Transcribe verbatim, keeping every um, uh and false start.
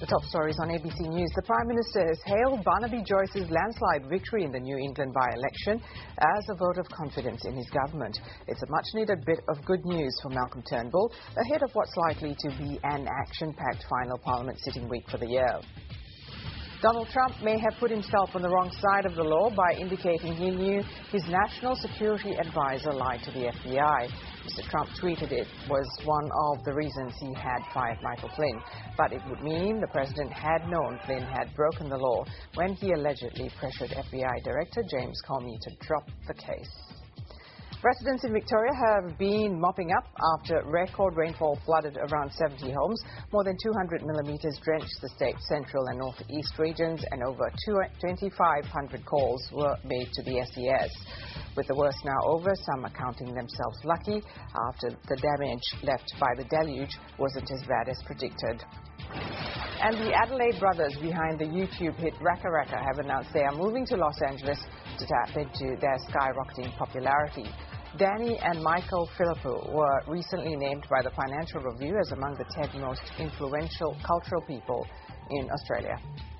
The top stories on A B C News. The Prime Minister has hailed Barnaby Joyce's landslide victory in the New England by-election as a vote of confidence in his government. It's a much-needed bit of good news for Malcolm Turnbull ahead of what's likely to be an action-packed final Parliament sitting week for the year. Donald Trump may have put himself on the wrong side of the law by indicating he knew his national security advisor lied to the F B I. Mister Trump tweeted it was one of the reasons he had fired Michael Flynn, but it would mean the president had known Flynn had broken the law when he allegedly pressured F B I Director James Comey to drop the case. Residents in Victoria have been mopping up after record rainfall flooded around seventy homes. More than two hundred millimetres drenched the state's central and northeast regions, and over twenty-five hundred calls were made to the S E S. With the worst now over, some are counting themselves lucky after the damage left by the deluge wasn't as bad as predicted. And the Adelaide brothers behind the YouTube hit Raka Raka have announced they are moving to Los Angeles to tap into their skyrocketing popularity. Danny and Michael Philippou were recently named by the Financial Review as among the ten most influential cultural people in Australia.